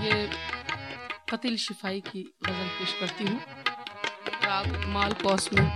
ये कतिल शिफाई की गजल पेश करती हूँ राग मालकोस में।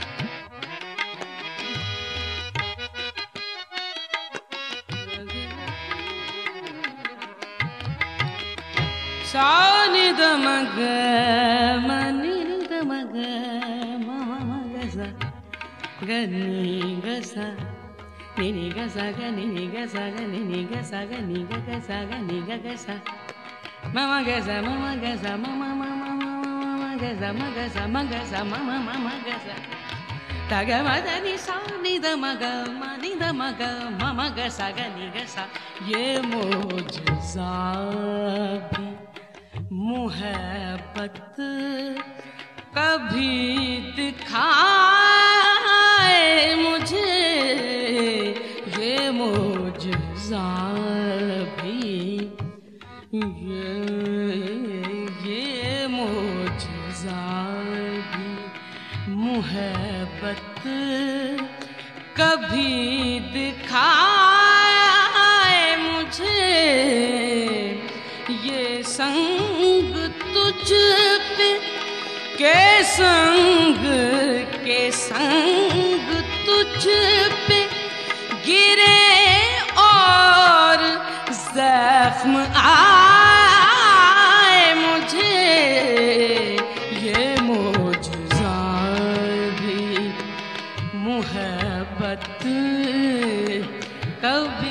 सानि दमग मनि दमग मगसा गनि गसा निनि गसा गनि गसा गनि गसा गनि गसा गनि गसा mama gasa mama mama gasa magasa magasa mama gasa taga madani sani da maga mani da maga mama gasa gani gasa ये मुझसा भी मोहब्बत कभी दिखाए मुझे ये मुझसा भी ये मुझसा भी मोहब्बत कभी दिखाए मुझे ये संग तुझ पे के संग तुझ पे गिरे और ज़ख्म आए मुझे ये मुझसा भी मोहब्बत कभी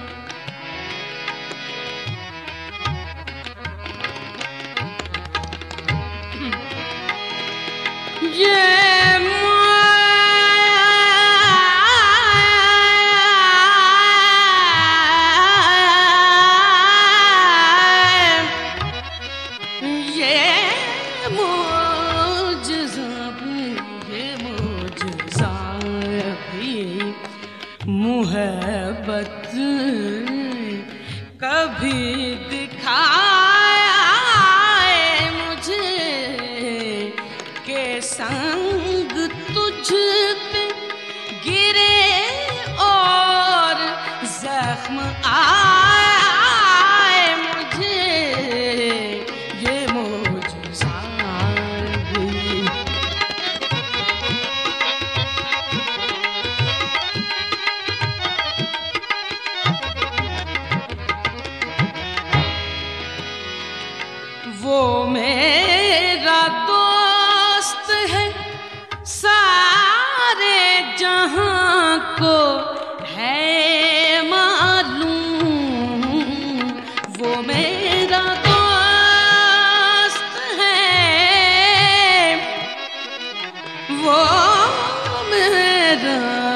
मोहब्बत कभी दिखाए मुझे के संग तुझ पे गिरे और जख्म आए मुझे ये मुझसा भी वो मेरा दोस्त है सारे जहां को है मालूम वो मेरा दोस्त है वो मेरा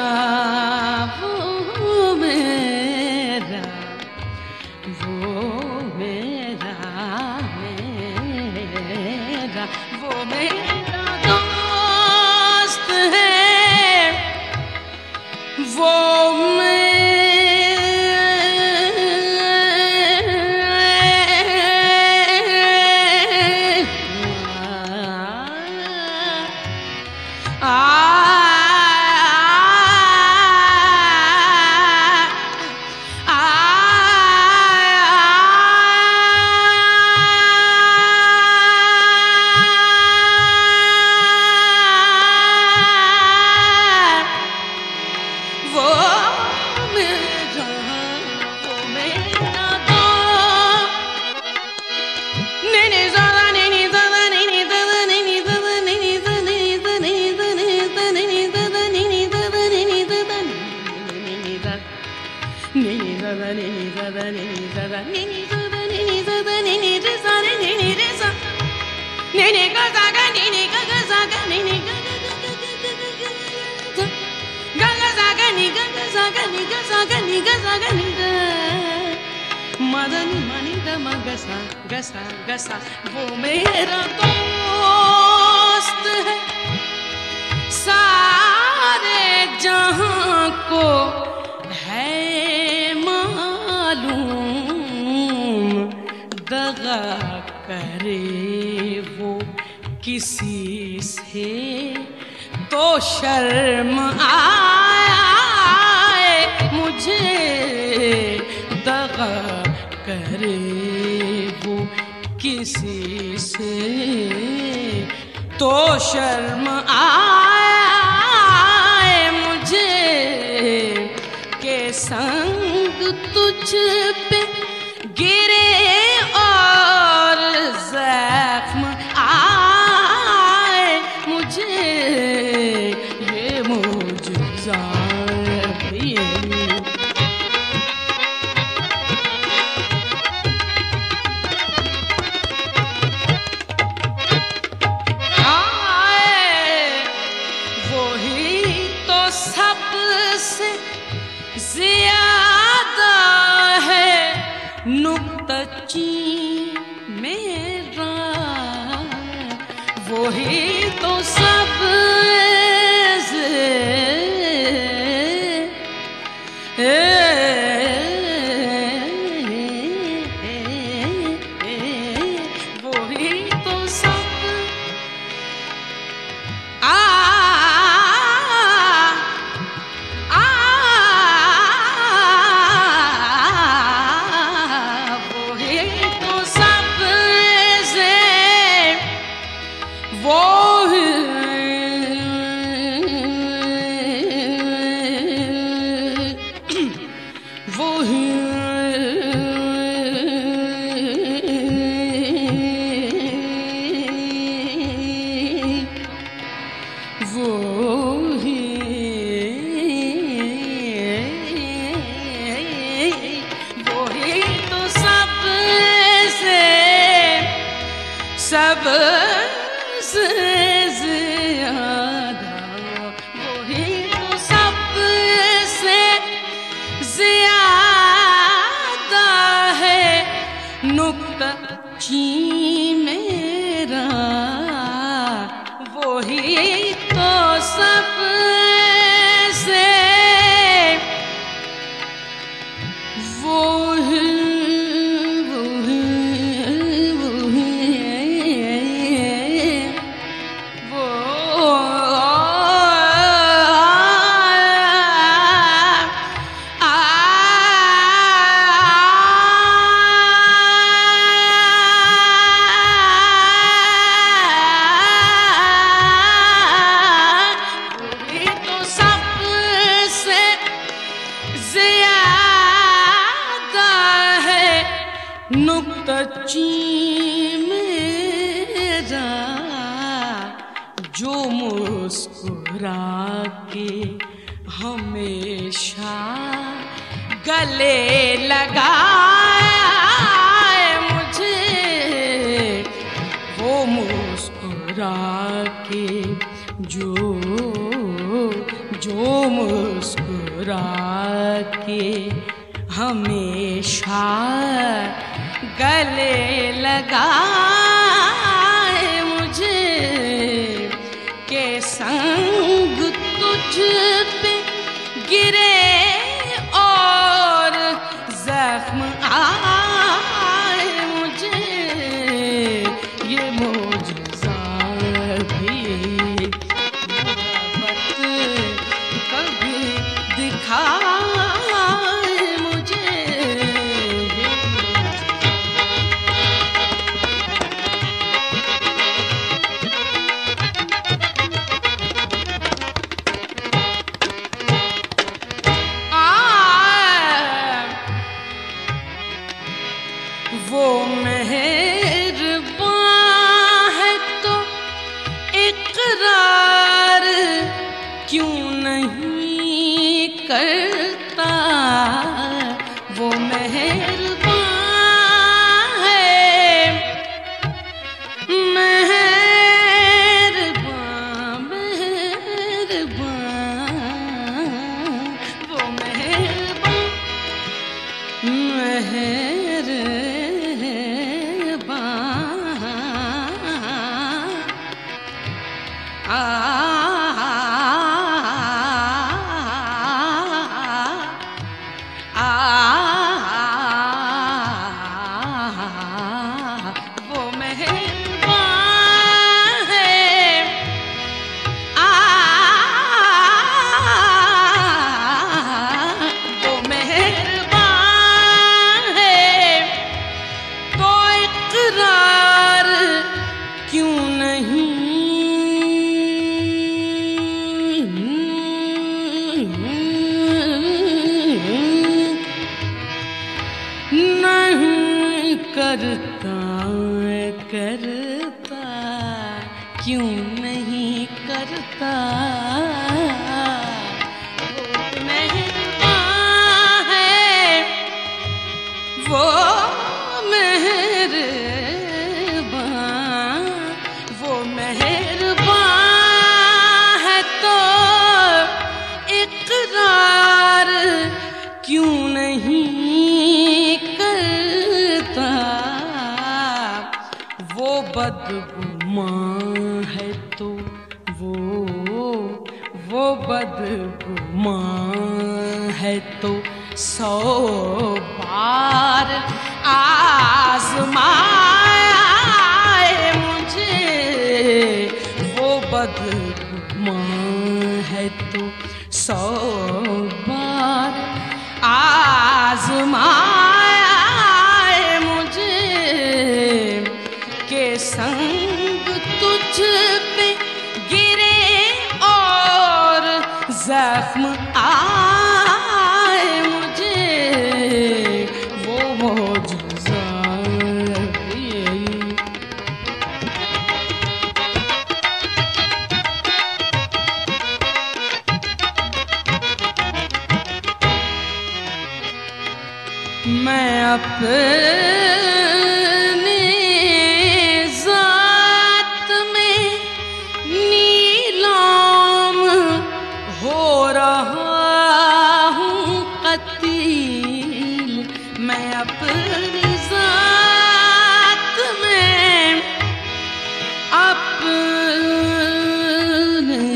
दोस्त है वो मदनी मनी दम गसा गसा गसा वो मेरा दोस्त है सारे जहां को है मालूम दगा करे वो किसी से तो शर्म आए मुझे दगा करे वो किसी से तो शर्म आए मुझे के संग तुझ पे गिरे और जख्म आए मुझे। ये मौजज़ा है। ज़्यादा है नुक्तची मेरा, वही तो सब वही तो सब सबसे ज़्यादा, वही तो सबसे ज़्यादा है नुक्तची मेरा, वही तो सबसे नुक्तची मेरा, जो मुस्कुरा के हमेशा गले लगाए मुझे, वो मुस्कुरा के जो मुस्कुरा के हमेशा गले लगाए मुझे, के संग तुझ पे गिरे और जख्म आए मुझे। ये मौजज़ा भी मोहब्बत कभी दिखाए मुझे। वो मेहरबान है तो इकरार क्यों नहीं करता, वो मेहरबान है, मेहरबान वो मेहरबान करता करता क्यों नहीं करता, वो मेहरबान है, वो मेहरबान, वो मेहरबान है तो इकरार क्यों नहीं करता, वो बदगुमान है तो वो बदगुमान है तो 100 बार आज़माए मुझे, वो बदगुमान है तो 100 बार आज़माए मुझे, के संग तुझ पे गिरे और जख्म आए मुझे, वो मौजज़ा मैं अपने ज़ात में नीलाम हो रहा हूँ कतील, मैं अपनी ज़ात में अपने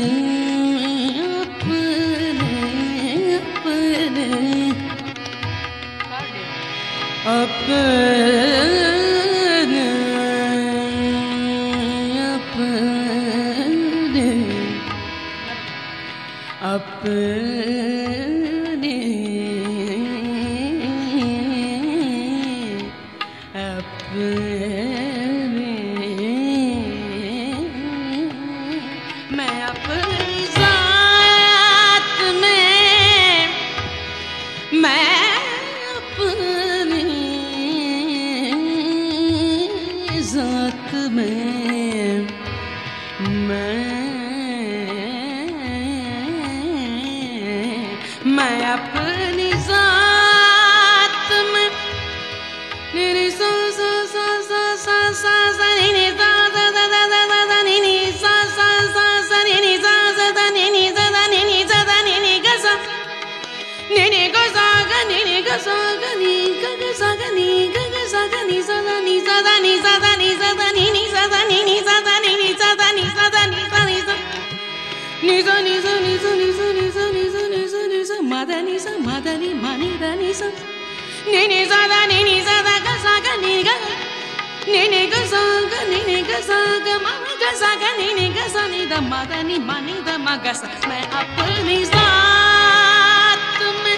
मैं अपनी ज़ात में, मैं ज़ात में, मैं अपनी ज़ात में नी सा सा सा सा सा सा सा नी सा सा सा सा सा नी सा सा सा सा नी सा सा सा नी सा सा नी सा सा नी गा सा नी गा सा गा नी गा सा गा नी गा सा गा नी गा सा गा नी सा सा नी सा सा नी सा सा नी सा सा नी सा सा नी सा सा नी सा सा नी सा सा नी सा नी सा नी सा नी सा नी सा नी सा नी सा नी सा नी सा नी सा मा दा नी सा मा दा नी मा नी दा नी सा नी सा दा नी सा दा गा सा गा नी गा नी गा सा गा नी गा सा गा मा गा सा गा नी गा सा नी दा मा दा नी मा नी दा मा गा सा, मैं अपनी ज़ात में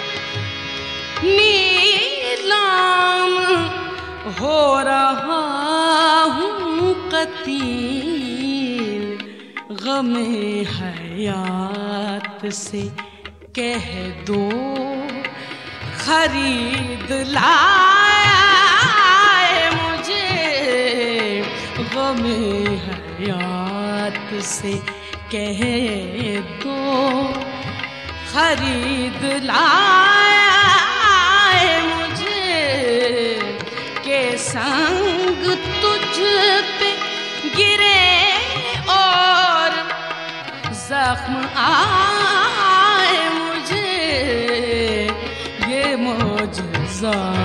नीलाम हो रहा हूँ कतील, गमे हयात से कह दो खरीद लाए मुझे, गमे हयात से कह दो खरीद लाए मुझे, के संग तुझ पे गिरे और जख्म आए मुझे, ये मौजज़ा